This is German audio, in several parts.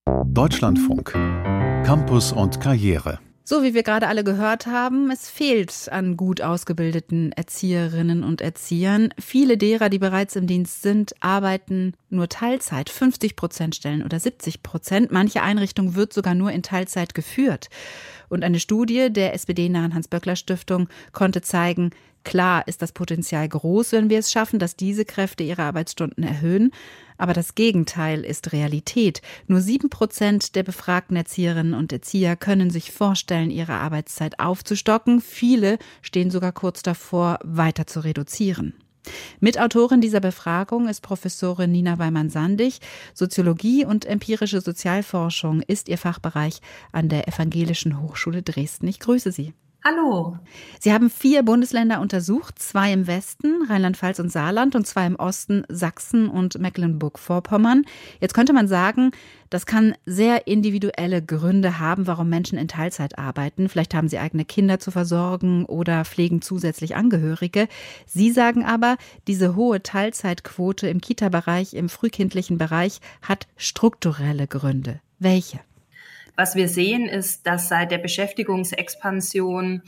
Deutschlandfunk. Campus und Karriere. So wie wir gerade alle gehört haben, es fehlt an gut ausgebildeten Erzieherinnen und Erziehern. Viele derer, die bereits im Dienst sind, arbeiten nur Teilzeit, 50% Stellen oder 70%. Manche Einrichtung wird sogar nur in Teilzeit geführt. Und eine Studie der SPD-nahen Hans-Böckler-Stiftung konnte zeigen, klar ist das Potenzial groß, wenn wir es schaffen, dass diese Kräfte ihre Arbeitsstunden erhöhen. Aber das Gegenteil ist Realität. Nur 7% der befragten Erzieherinnen und Erzieher können sich vorstellen, ihre Arbeitszeit aufzustocken. Viele stehen sogar kurz davor, weiter zu reduzieren. Mitautorin dieser Befragung ist Professorin Nina Weimann-Sandig. Soziologie und empirische Sozialforschung ist ihr Fachbereich an der Evangelischen Hochschule Dresden. Ich grüße Sie. Hallo. Sie haben 4 Bundesländer untersucht, 2 im Westen, Rheinland-Pfalz und Saarland, und 2 im Osten, Sachsen und Mecklenburg-Vorpommern. Jetzt könnte man sagen, das kann sehr individuelle Gründe haben, warum Menschen in Teilzeit arbeiten. Vielleicht haben sie eigene Kinder zu versorgen oder pflegen zusätzlich Angehörige. Sie sagen aber, diese hohe Teilzeitquote im Kita-Bereich, im frühkindlichen Bereich hat strukturelle Gründe. Welche? Was wir sehen, ist, dass seit der Beschäftigungsexpansion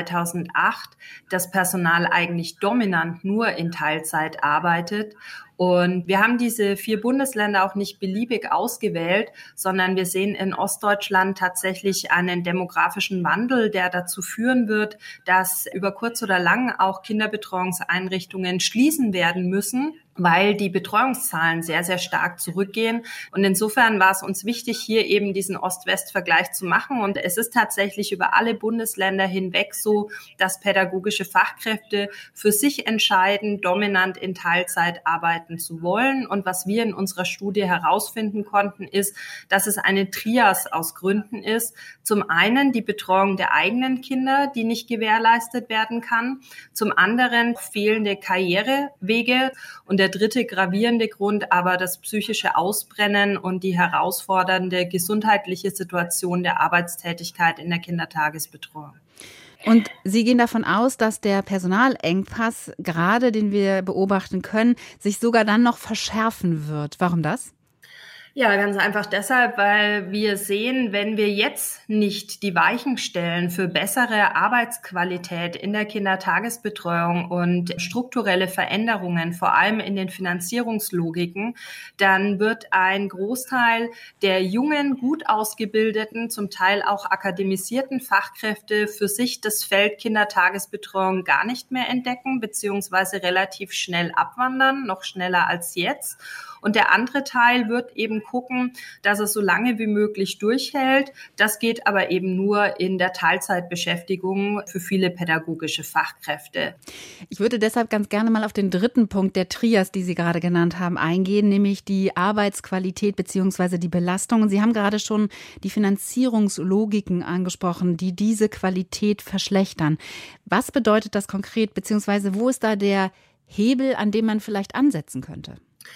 2008 das Personal eigentlich dominant nur in Teilzeit arbeitet. Und wir haben diese 4 Bundesländer auch nicht beliebig ausgewählt, sondern wir sehen in Ostdeutschland tatsächlich einen demografischen Wandel, der dazu führen wird, dass über kurz oder lang auch Kinderbetreuungseinrichtungen schließen werden müssen, weil die Betreuungszahlen sehr, sehr stark zurückgehen. Und insofern war es uns wichtig, hier eben diesen Ost-West-Vergleich zu machen. Und es ist tatsächlich über alle Bundesländer hinweg so, dass pädagogische Fachkräfte für sich entscheiden, dominant in Teilzeit arbeiten zu wollen. Und was wir in unserer Studie herausfinden konnten, ist, dass es eine Trias aus Gründen ist. Zum einen die Betreuung der eigenen Kinder, die nicht gewährleistet werden kann. Zum anderen fehlende Karrierewege. Und der dritte gravierende Grund aber das psychische Ausbrennen und die herausfordernde gesundheitliche Situation der Arbeitstätigkeit in der Kindertagesbetreuung. Und Sie gehen davon aus, dass der Personalengpass, gerade den wir beobachten können, sich sogar dann noch verschärfen wird. Warum das? Ja, ganz einfach deshalb, weil wir sehen, wenn wir jetzt nicht die Weichen stellen für bessere Arbeitsqualität in der Kindertagesbetreuung und strukturelle Veränderungen, vor allem in den Finanzierungslogiken, dann wird ein Großteil der jungen, gut ausgebildeten, zum Teil auch akademisierten Fachkräfte für sich das Feld Kindertagesbetreuung gar nicht mehr entdecken, beziehungsweise relativ schnell abwandern, noch schneller als jetzt. Und der andere Teil wird eben gucken, dass es so lange wie möglich durchhält. Das geht aber eben nur in der Teilzeitbeschäftigung für viele pädagogische Fachkräfte. Ich würde deshalb ganz gerne mal auf den dritten Punkt der Trias, die Sie gerade genannt haben, eingehen, nämlich die Arbeitsqualität bzw. die Belastung. Und Sie haben gerade schon die Finanzierungslogiken angesprochen, die diese Qualität verschlechtern. Was bedeutet das konkret, beziehungsweise wo ist da der Hebel, an dem man vielleicht ansetzen könnte?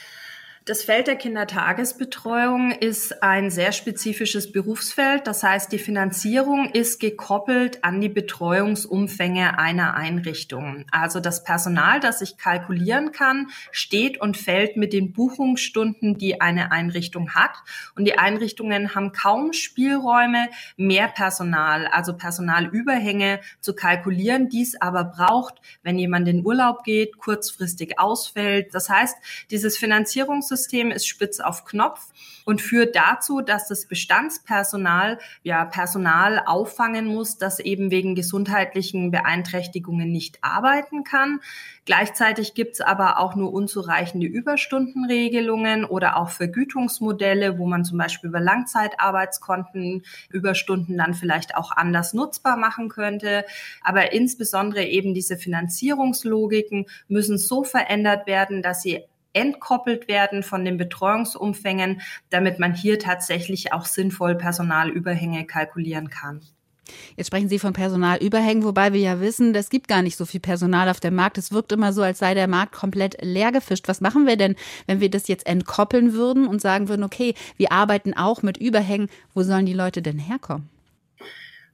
Das Feld der Kindertagesbetreuung ist ein sehr spezifisches Berufsfeld. Das heißt, die Finanzierung ist gekoppelt an die Betreuungsumfänge einer Einrichtung. Also das Personal, das ich kalkulieren kann, steht und fällt mit den Buchungsstunden, die eine Einrichtung hat. Und die Einrichtungen haben kaum Spielräume, mehr Personal, also Personalüberhänge zu kalkulieren, dies aber braucht, wenn jemand in Urlaub geht, kurzfristig ausfällt. Das heißt, dieses Finanzierungssystem ist spitz auf Knopf und führt dazu, dass das Bestandspersonal Personal auffangen muss, das eben wegen gesundheitlichen Beeinträchtigungen nicht arbeiten kann. Gleichzeitig gibt es aber auch nur unzureichende Überstundenregelungen oder auch Vergütungsmodelle, wo man zum Beispiel über Langzeitarbeitskonten Überstunden dann vielleicht auch anders nutzbar machen könnte. Aber insbesondere eben diese Finanzierungslogiken müssen so verändert werden, dass sie entkoppelt werden von den Betreuungsumfängen, damit man hier tatsächlich auch sinnvoll Personalüberhänge kalkulieren kann. Jetzt sprechen Sie von Personalüberhängen, wobei wir ja wissen, es gibt gar nicht so viel Personal auf dem Markt. Es wirkt immer so, als sei der Markt komplett leer gefischt. Was machen wir denn, wenn wir das jetzt entkoppeln würden und sagen würden, okay, wir arbeiten auch mit Überhängen. Wo sollen die Leute denn herkommen?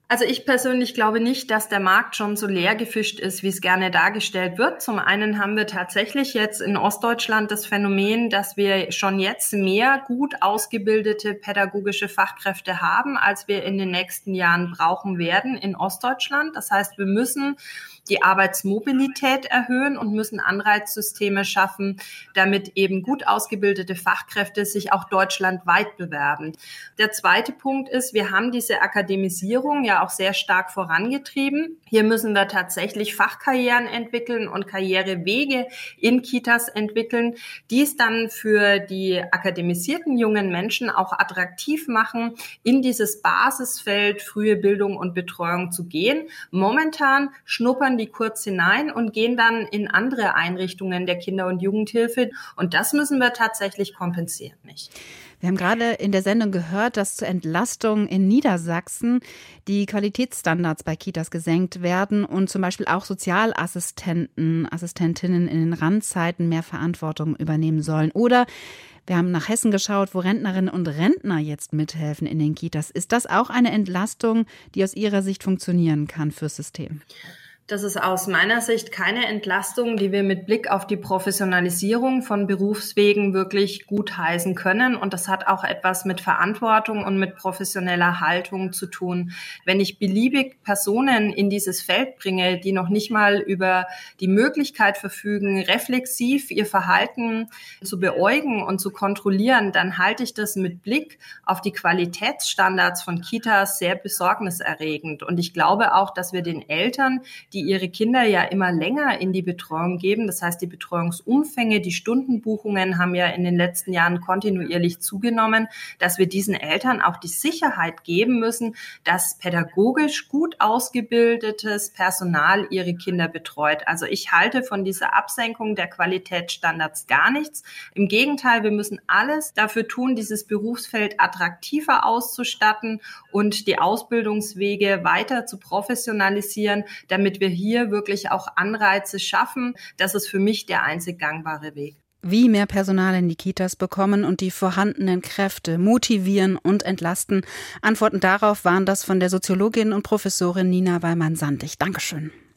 Also ich persönlich glaube nicht, dass der Markt schon so leer gefischt ist, wie es gerne dargestellt wird. Zum einen haben wir tatsächlich jetzt in Ostdeutschland das Phänomen, dass wir schon jetzt mehr gut ausgebildete pädagogische Fachkräfte haben, als wir in den nächsten Jahren brauchen werden in Ostdeutschland. Das heißt, wir müssen die Arbeitsmobilität erhöhen und müssen Anreizsysteme schaffen, damit eben gut ausgebildete Fachkräfte sich auch deutschlandweit bewerben. Der zweite Punkt ist, wir haben diese Akademisierung ja auch sehr stark vorangetrieben. Hier müssen wir tatsächlich Fachkarrieren entwickeln und Karrierewege in Kitas entwickeln, die es dann für die akademisierten jungen Menschen auch attraktiv machen, in dieses Basisfeld frühe Bildung und Betreuung zu gehen. Momentan schnuppern die kurz hinein und gehen dann in andere Einrichtungen der Kinder- und Jugendhilfe. Und das müssen wir tatsächlich kompensieren, nicht? Wir haben gerade in der Sendung gehört, dass zur Entlastung in Niedersachsen die Qualitätsstandards bei Kitas gesenkt werden und zum Beispiel auch Sozialassistenten, Assistentinnen in den Randzeiten mehr Verantwortung übernehmen sollen. Oder wir haben nach Hessen geschaut, wo Rentnerinnen und Rentner jetzt mithelfen in den Kitas. Ist das auch eine Entlastung, die aus Ihrer Sicht funktionieren kann fürs System? Das ist aus meiner Sicht keine Entlastung, die wir mit Blick auf die Professionalisierung von Berufswegen wirklich gutheißen können. Und das hat auch etwas mit Verantwortung und mit professioneller Haltung zu tun. Wenn ich beliebig Personen in dieses Feld bringe, die noch nicht mal über die Möglichkeit verfügen, reflexiv ihr Verhalten zu beäugen und zu kontrollieren, dann halte ich das mit Blick auf die Qualitätsstandards von Kitas sehr besorgniserregend. Und ich glaube auch, dass wir den Eltern, die ihre Kinder ja immer länger in die Betreuung geben. Das heißt, die Betreuungsumfänge, die Stundenbuchungen haben ja in den letzten Jahren kontinuierlich zugenommen, dass wir diesen Eltern auch die Sicherheit geben müssen, dass pädagogisch gut ausgebildetes Personal ihre Kinder betreut. Also ich halte von dieser Absenkung der Qualitätsstandards gar nichts. Im Gegenteil, wir müssen alles dafür tun, dieses Berufsfeld attraktiver auszustatten und die Ausbildungswege weiter zu professionalisieren, damit wir hier wirklich auch Anreize schaffen. Das ist für mich der einzig gangbare Weg. Wie mehr Personal in die Kitas bekommen und die vorhandenen Kräfte motivieren und entlasten. Antworten darauf waren das von der Soziologin und Professorin Nina Weimann-Sandig. Dankeschön.